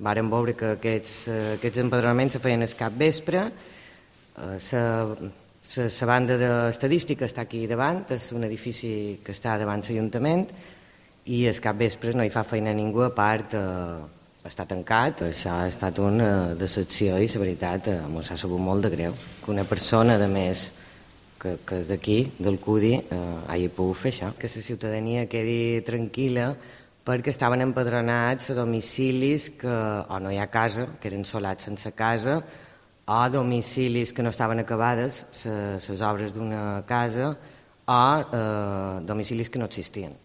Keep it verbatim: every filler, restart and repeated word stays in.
vàrem veure que aquests, aquests empadronaments se feien al capvespre. La banda d'estadística està aquí davant, és un edifici que està davant l'Ajuntament, i al capvespre no hi fa feina ningú, a part està tancat. Això ha estat una decepció i la veritat ens ha sabut molt de greu que una persona, a més, que, que és d'aquí, del CUDI, eh, hagi pogut fer això. Que la ciutadania quedi tranquil·la perquè estaven empadronats a domicilis que o no hi ha casa, que eren solats sense casa, o domicilis que no estaven acabades, les obres d'una casa, o eh, domicilis que no existien.